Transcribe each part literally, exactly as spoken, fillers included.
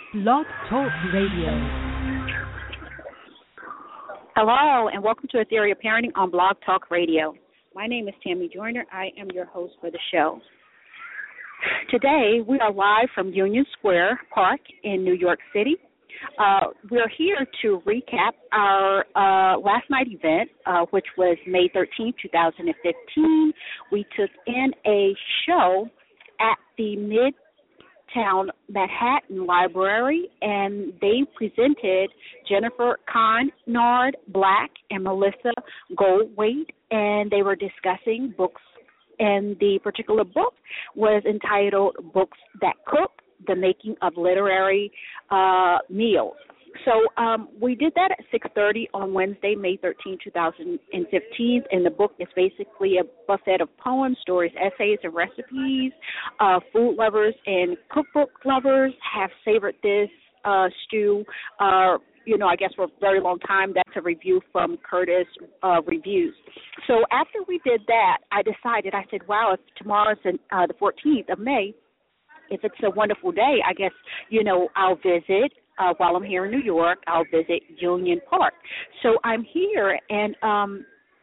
Blog Talk Radio. Hello, and welcome to A Theory of Parenting on Blog Talk Radio. My name is Tammy Joyner. I am your host for the show. Today, we are live from Union Square Park in New York City. Uh, we're here to recap our uh, last night event, uh, which was May thirteenth, twenty fifteen. We took in a show at the Midtown Manhattan Library, and they presented Jennifer Conard Black and Melissa Goldwaite, and they were discussing books, and the particular book was entitled Books That Cook, The Making of Literary uh, Meals. So um, we did that at six thirty on Wednesday, May thirteenth, twenty fifteen, and the book is basically a buffet of poems, stories, essays, and recipes. Uh, food lovers and cookbook lovers have savored this uh, stew, uh, you know, I guess for a very long time. That's a review from Curtis uh, Reviews. So after we did that, I decided, I said, wow, if tomorrow's uh, the fourteenth of May, if it's a wonderful day, I guess, you know, I'll visit. Uh, while I'm here in New York, I'll visit Union Park. So I'm here, and um,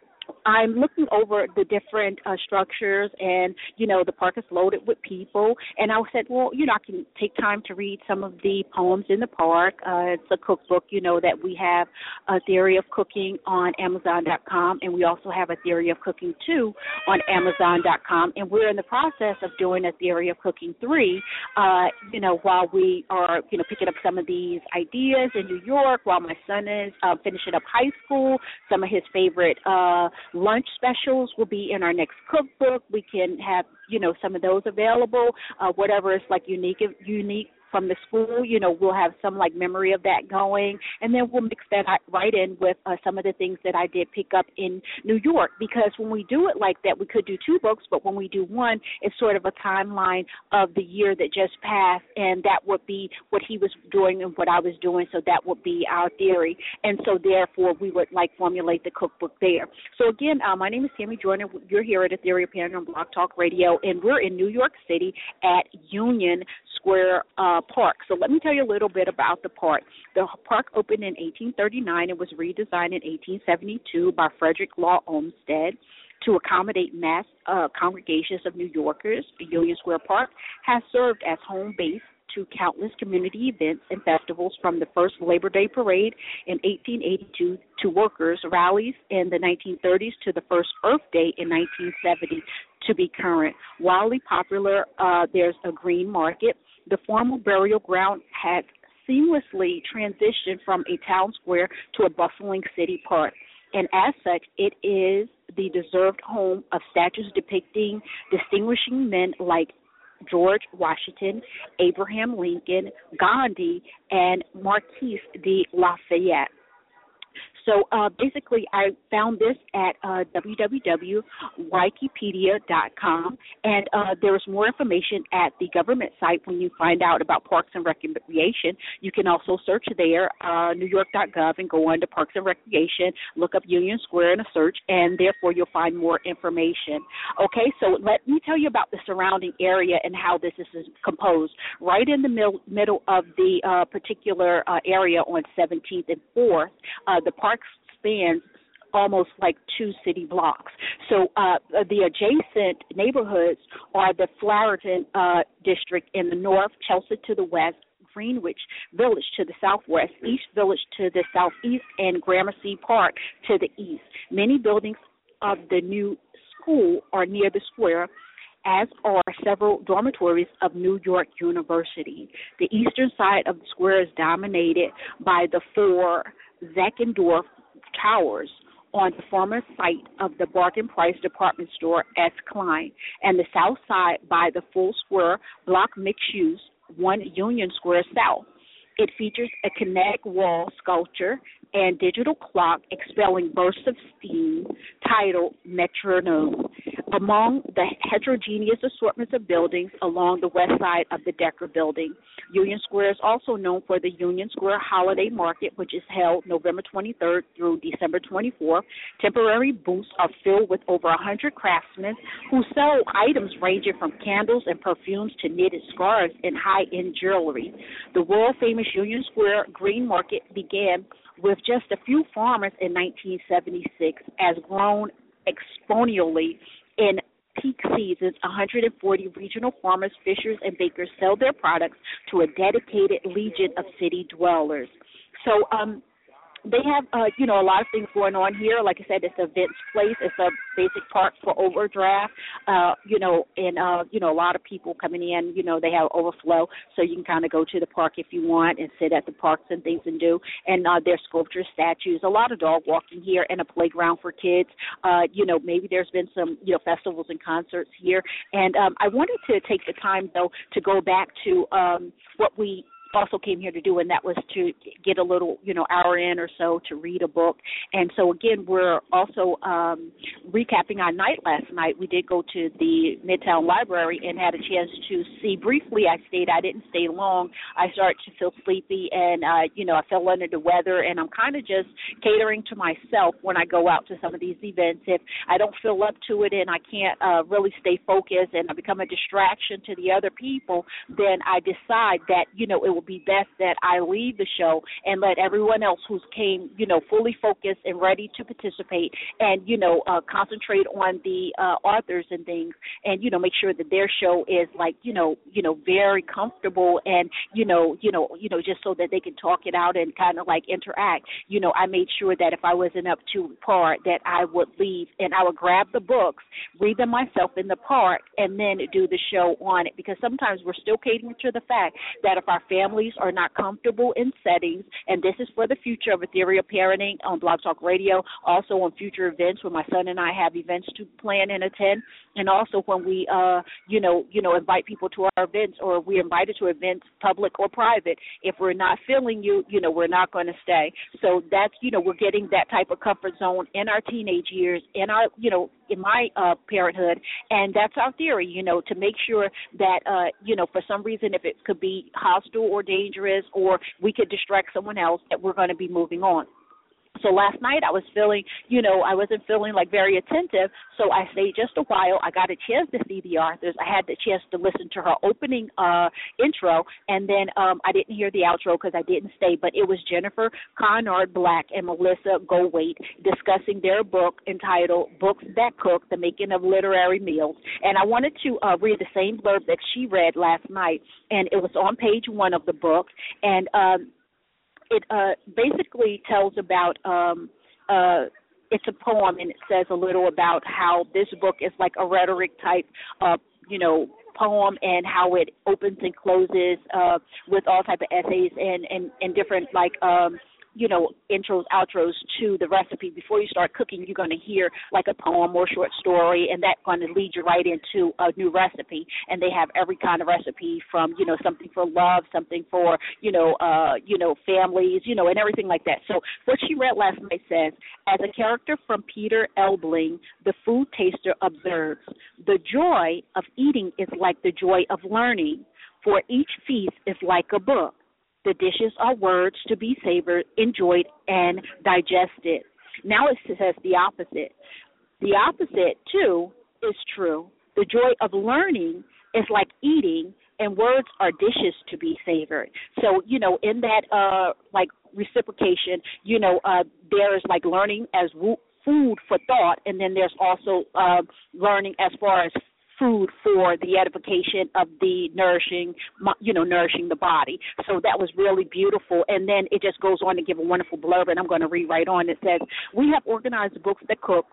I'm looking over the different uh, structures, and, you know, the park is loaded with people. And I said, well, you know, I can take time to read some of the poems in the park. Uh, it's a cookbook, you know, that we have A Theory of Cooking on Amazon dot com, and we also have A Theory of Cooking two on Amazon dot com. And we're in the process of doing A Theory of Cooking three, uh, you know, while we are, you know, picking up some of these ideas in New York, while my son is uh, finishing up high school. Some of his favorite uh lunch specials will be in our next cookbook. We can have, you know, some of those available. Uh, whatever is like unique, unique from the school, you know, we'll have some like memory of that going, and then we'll mix that right in with uh, some of the things that I did pick up in New York. Because when we do it like that, we could do two books, but when we do one, it's sort of a timeline of the year that just passed, and that would be what he was doing and what I was doing. So that would be our theory, and so therefore we would like formulate the cookbook there. So again, uh, my name is Tammy Joyner. You're here at A Theory of Parenting on Blog Talk Radio, and we're in New York City at Union Square uh, Park. So let me tell you a little bit about the park. The park opened in eighteen thirty-nine and was redesigned in eighteen seventy-two by Frederick Law Olmsted to accommodate mass uh, congregations of New Yorkers. Union Square Park has served as home base to countless community events and festivals, from the first Labor Day parade in eighteen eighty-two to workers' rallies in the nineteen thirties to the first Earth Day in nineteen seventy to be current. Wildly popular, uh, there's a green market. The former burial ground had seamlessly transitioned from a town square to a bustling city park, and as such, it is the deserved home of statues depicting distinguishing men like George Washington, Abraham Lincoln, Gandhi, and Marquis de Lafayette. So uh, basically, I found this at uh, w w w dot wikipedia dot com, and uh, there's more information at the government site when you find out about Parks and Recreation. You can also search there, uh, new york dot gov, and go on to Parks and Recreation, look up Union Square in a search, and therefore you'll find more information. Okay, so let me tell you about the surrounding area and how this is composed. Right in the mil- middle of the uh, particular uh, area on seventeenth and fourth, uh, the park spans almost like two city blocks. So uh, the adjacent neighborhoods are the Flowerton uh, district in the north, Chelsea to the west, Greenwich Village to the southwest, East Village to the southeast, and Gramercy Park to the east. Many buildings of the new school are near the square, as are several dormitories of New York University. The eastern side of the square is dominated by the four Zeckendorf Towers on the former site of the bargain price department store S. Klein, and the south side by the full square block mixed use, One Union Square South. It features a kinetic wall sculpture and digital clock expelling bursts of steam titled Metronome. among the heterogeneous assortments of buildings along the west side of the Decker Building. Union Square is also known for the Union Square Holiday Market, which is held November twenty-third through December twenty-fourth. Temporary booths are filled with over one hundred craftsmen who sell items ranging from candles and perfumes to knitted scarves and high-end jewelry. The world-famous Union Square Green Market began with just a few farmers in nineteen seventy-six, as grown exponentially in peak seasons. one hundred forty regional farmers, fishers, and bakers sell their products to a dedicated legion of city dwellers. So, um, they have, uh, you know, a lot of things going on here. Like I said, it's an events place. It's a basic park for overdraft, uh, you know, and, uh, you know, a lot of people coming in, you know, they have overflow, so you can kind of go to the park if you want and sit at the parks and things and do. And uh, there's sculptures, statues, a lot of dog walking here, and a playground for kids. Uh, you know, maybe there's been some, you know, festivals and concerts here. And um, I wanted to take the time, though, to go back to um, what we also came here to do, and that was to get a little, you know, hour in or so to read a book. And so, again, we're also um, recapping our night last night. We did go to the Midtown Library and had a chance to see briefly. I stayed. I didn't stay long. I started to feel sleepy, and, uh, you know, I fell under the weather, and I'm kind of just catering to myself when I go out to some of these events. If I don't feel up to it and I can't uh, really stay focused and I become a distraction to the other people, then I decide that, you know, it will be best that I leave the show and let everyone else who's came, you know, fully focused and ready to participate and, you know, uh, concentrate on the uh, authors and things, and, you know, make sure that their show is like, you know, you know, very comfortable and, you know, you know, you know, just so that they can talk it out and kind of like interact. You know, I made sure that if I wasn't up to par, that I would leave and I would grab the books, read them myself in the park, and then do the show on it, because sometimes we're still catering to the fact that if our families are not comfortable in settings, and this is for the future of Ethereal Parenting on Blog Talk Radio, also on future events when my son and I have events to plan and attend, and also when we, uh, you know, you know, invite people to our events, or we're invited to events, public or private. If we're not feeling you, you know, we're not going to stay. So that's, you know, we're getting that type of comfort zone in our teenage years, in our, you know, in my uh, parenthood, and that's our theory, you know, to make sure that, uh, you know, for some reason, if it could be hostile or dangerous, or we could distract someone else, that we're going to be moving on. So last night I was feeling, you know, I wasn't feeling like very attentive, so I stayed just a while. I got a chance to see the authors. I had the chance to listen to her opening uh, intro, and then um, I didn't hear the outro because I didn't stay, but it was Jennifer Conrad Black and Melissa Goldwaite discussing their book entitled Books That Cook, The Making of Literary Meals. And I wanted to uh, read the same blurb that she read last night, and it was on page one of the book, and um, It uh, basically tells about, um, uh, it's a poem, and it says a little about how this book is like a rhetoric type, uh, you know, poem, and how it opens and closes uh, with all type of essays and, and, and different, like, um, you know, intros, outros to the recipe. Before you start cooking, you're going to hear like a poem or short story, and that's going to lead you right into a new recipe. And they have every kind of recipe from, you know, something for love, something for, you know, uh, you know, families, you know, and everything like that. So what she read last night says, as a character from Peter Elbling, the food taster observes, the joy of eating is like the joy of learning, for each feast is like a book. The dishes are words to be savored, enjoyed, and digested. Now it says the opposite. The opposite, too, is true. The joy of learning is like eating, and words are dishes to be savored. So, you know, in that, uh, like, reciprocation, you know, uh, there's, like, learning as wo- food for thought, and then there's also uh, learning as far as food for the edification of the nourishing, you know, nourishing the body. So that was really beautiful. And then it just goes on to give a wonderful blurb, and I'm going to read right on. It says, we have organized Books That Cook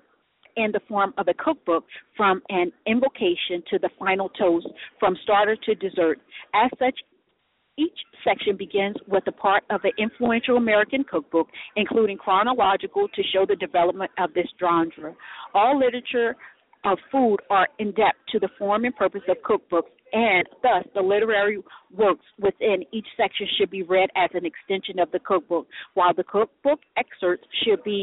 in the form of a cookbook, from an invocation to the final toast, from starter to dessert. As such, each section begins with a part of an influential American cookbook, including chronological to show the development of this genre. All literature of food are in depth to the form and purpose of cookbooks, and thus the literary works within each section should be read as an extension of the cookbook, while the cookbook excerpts should be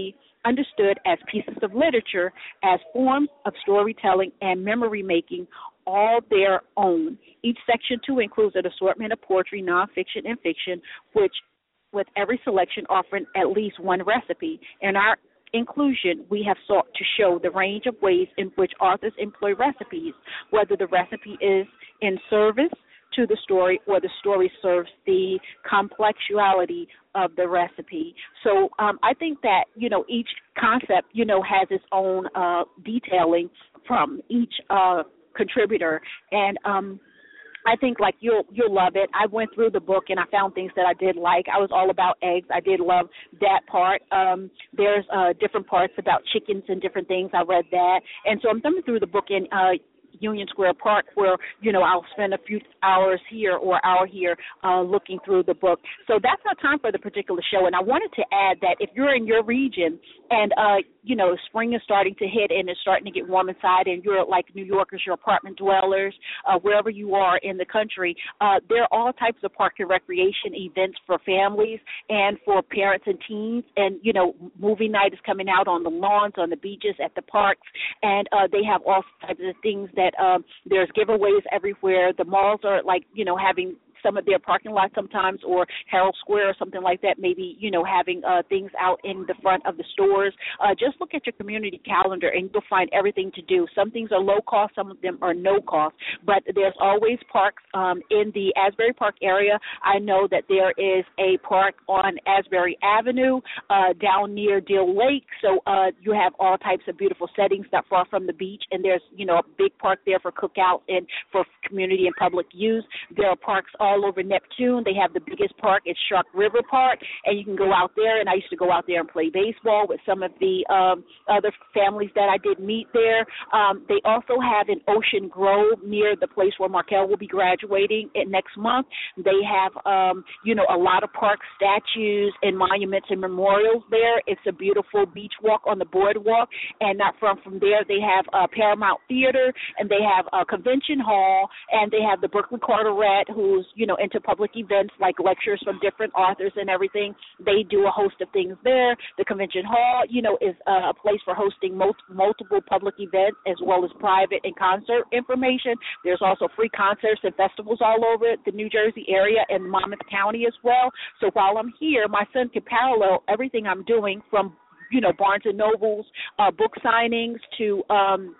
understood as pieces of literature, as forms of storytelling and memory making, all their own. Each section, too, includes an assortment of poetry, nonfiction, and fiction, which, with every selection offering at least one recipe. In our inclusion, we have sought to show the range of ways in which authors employ recipes, whether the recipe is in service to the story or the story serves the complexuality of the recipe. So um, I think that, you know, each concept, you know, has its own uh, detailing from each uh, contributor. And um, I think, like, you'll you'll love it. I went through the book and I found things that I did like. I was all about eggs. I did love that part. Um, there's uh, different parts about chickens and different things. I read that. And so I'm thumbing through the book in uh, Union Square Park, where, you know, I'll spend a few hours here or hour here uh, looking through the book. So that's our time for the particular show. And I wanted to add that if you're in your region and, uh, you know, spring is starting to hit and it's starting to get warm inside, and you're like New Yorkers, your apartment dwellers, uh, wherever you are in the country, uh, there are all types of park and recreation events for families and for parents and teens. And, you know, movie night is coming out on the lawns, on the beaches, at the parks, and uh, they have all types of things that um, there's giveaways everywhere. The malls are, like, you know, having some of their parking lots sometimes, or Herald Square or something like that, maybe, you know, having uh, things out in the front of the stores. Uh, just look at your community calendar and you'll find everything to do. Some things are low cost, some of them are no cost, but there's always parks um, in the Asbury Park area. I know that there is a park on Asbury Avenue uh, down near Deal Lake, so uh, you have all types of beautiful settings not far from the beach, and there's, you know, a big park there for cookouts and for community and public use. There are parks all all over Neptune. They have the biggest park. It's Shark River Park, and you can go out there, and I used to go out there and play baseball with some of the um, other families that I did meet there. Um, they also have an Ocean Grove near the place where Markel will be graduating in next month. They have, um, you know, a lot of park statues and monuments and memorials there. It's a beautiful beach walk on the boardwalk, and not from, from there, they have uh, Paramount Theater, and they have a convention hall, and they have the Brooklyn Carteret, who's, you know, into public events like lectures from different authors and everything. They do a host of things there. The convention hall, you know, is uh, a place for hosting most, multiple public events as well as private and concert information. There's also free concerts and festivals all over the New Jersey area and Monmouth County as well. So while I'm here, my son can parallel everything I'm doing from, you know, Barnes and Noble's uh, book signings to um,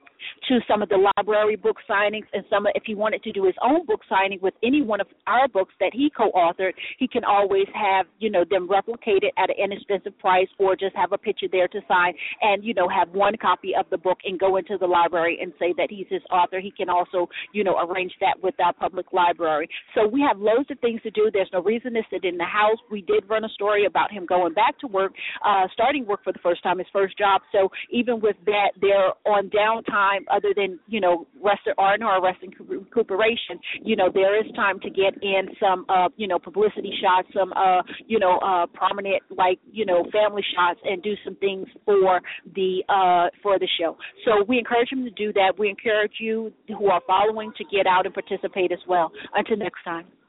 to some of the library book signings, and some, if he wanted to do his own book signing with any one of our books that he co-authored, he can always have, you know, them replicated at an inexpensive price, or just have a picture there to sign and, you know, have one copy of the book and go into the library and say that he's his author. He can also, you know, arrange that with our public library. So we have loads of things to do. There's no reason to sit in the house. We did run a story about him going back to work, uh, starting work for the first time, his first job. So even with that, they're on downtime other than, you know, rest or no rest and recuperation. You know, there is time to get in some, uh, you know, publicity shots, some, uh, you know, uh, prominent, like, you know, family shots, and do some things for the uh, for the show. So we encourage him to do that. We encourage you who are following to get out and participate as well. Until next time.